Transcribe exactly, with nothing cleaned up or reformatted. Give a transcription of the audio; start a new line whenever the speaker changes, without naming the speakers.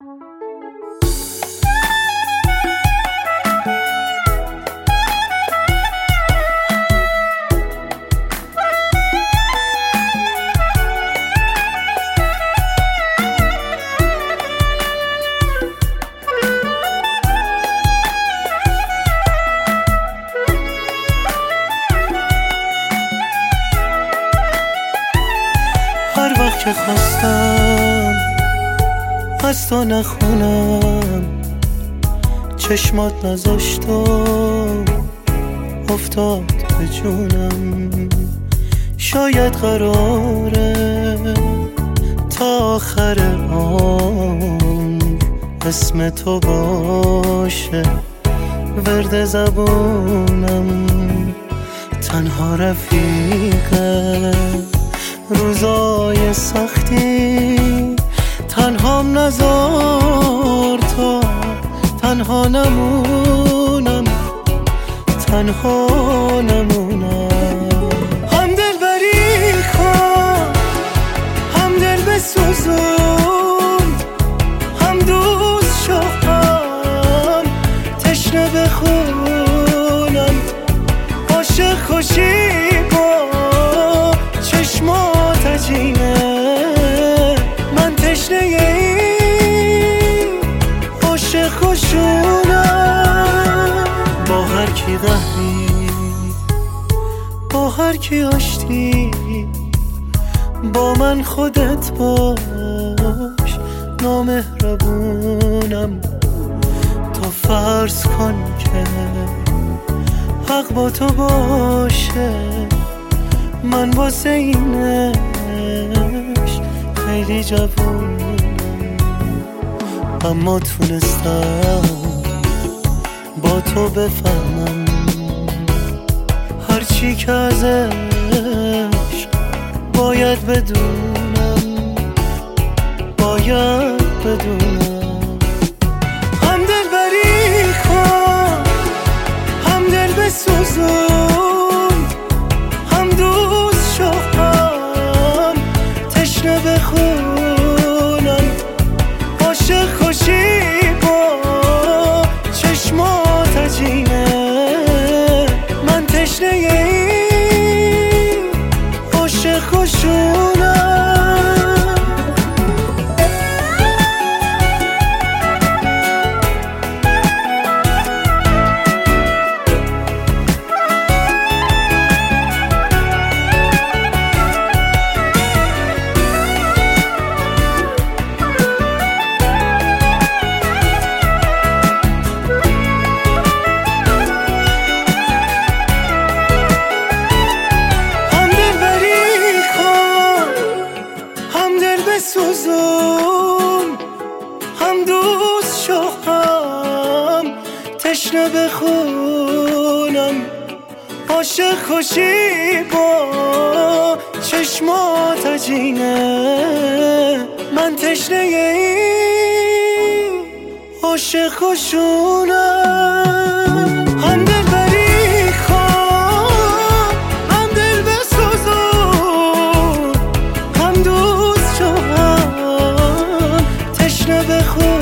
هر وقت که خواستم از تو نخونم، چشمات نذاشت و افتاد به جونم. شاید قراره تا آخر عمر اسم تو باشه ورد زبونم. تنها رفیقه روزای سختی، تنهام نذار تا تنها نمونم، تنها نمونم. هم دل بری کن، هم دل بسوزون، هم دوست شو، هم تشنه بخونم. عاشق خوشی با چشمات عجینه، من تشنه این عاشق خوشونم. با هر کی قهری، با هر کی آشتی، با من خودت باش، نامهربونم. تو فرض کن که حق با تو باشه، من واسه اینش خیلی جوونم. اما تونستم با تو بفهمم هرچی که ازش باید بدونم، باید بدونم. هم دل بری کن، هم دل بسوزون، هم دوست شو، هم تشنه بخونم. عاشق خوشی با چشمات عجینه، من تشنه این عاشق خوشونم. بسوزون، هم دوست شو، هم تشنه بخونم. عاشق خوشی با چشمات عجینه، من تشنه این عاشق خوشونم. هم دل بری کن، هم دل بسوزون، هم دوست شو، هم تشنه بخون.